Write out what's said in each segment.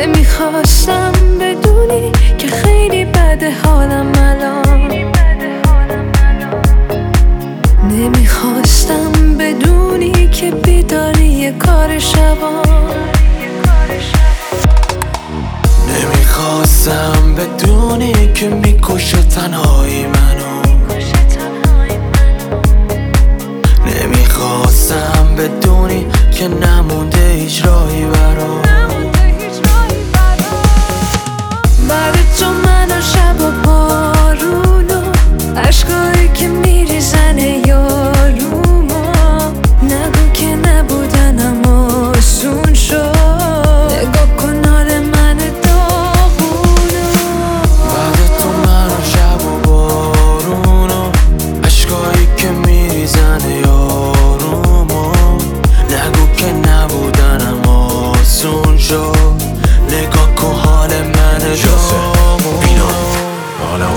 نمیخواستم بدونی که خیلی بده حالم الان. نمیخواستم بدونی که بیداری یه کار شبان. نمیخواستم بدونی که میکشه تنهایی منو. نمیخواستم بدونی که نمونده هیچ راهی برام. بعد تو من و شب و بارون و عشقایی که میریزن یاروما، نگو که نبودن اما آسون شد. نگاه کن حال من داغونو. بعد تو من و شب و بارون و عشقایی که میریزن یاروما، نگو که نبودن اما آسون شد. نگاه کن حال من داغونو. حالم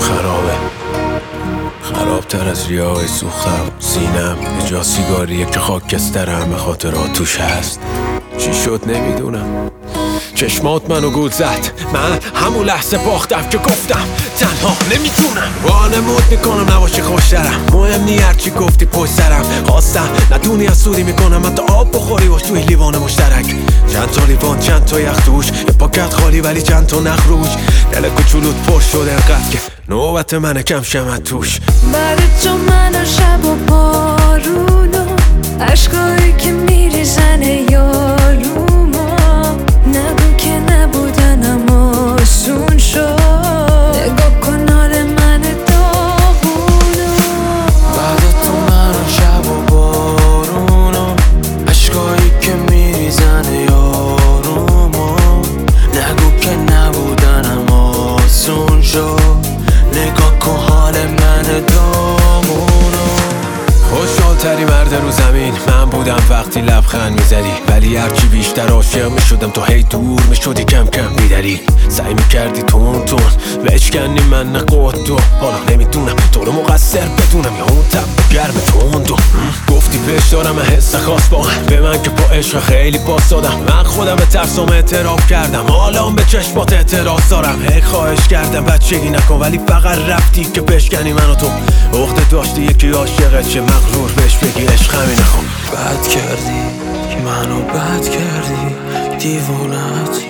خرابتر از ریای سوختم. سینم یه جا سیگاریه که خاکسترم به خاطر توش هست. چی شد نمیدونم، چشمات منو گول زد. من همون لحظه باختم که گفتم تنها نمیتونم. وانمود میکنم نباشه خوشترم، مهم نی هرچی گفتی پشت سرم. خواستم ندونی از سودی میکنم حتی آب بخوری باش توی لیوان مشترک. چند تا لیوان چند تا یخ توش، یه پاکت خالی ولی چند تا نخ روش. دل کوچولوت پر شد انقدر که نوبت منه کم شم توش. بعد تو من و شب و بارون و عشقایی که میریزن یاروما، نگو که نبودن اما آسون شد. نگاه کن حال من داغونو. بعد تو من و شب و بارون و عشقایی که میریزن یاروما، نگو که نبودن اما آسون شد. نگاه کن حال من داغونو. خوشحالتری مرد رو زمین من بودم وقتی لبخند میزدی، ولی هرچی بیشتر عاشق میشدم تو هی دور میشدی کم کم بیدری. سعی میکردی تون بشکنی من نقود و حالا نمیدونم تو رو مقصر بدونم یا اون تب گرم تندو. گفتی پیش دارم حس خاص با به من که با عشق خیلی باز دادم. من خودم به ترسم اعتراف کردم، حالا به چشمات اعتراض دارم. هی خواهش کردم بچگی نکن ولی فقط رفتی که بشکنی منو تو. عقده داشتی یکی عاشقت چه مغرور بهش بگی عشق همین نخون. بد کردی منو بد کردی دیوونت.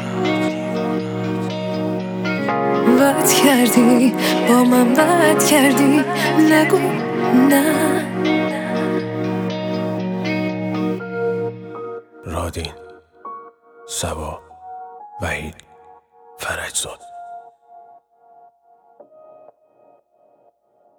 بد کردی با من بد کردی، نگو نه. رادین، سبا، وحید، فرجزاد.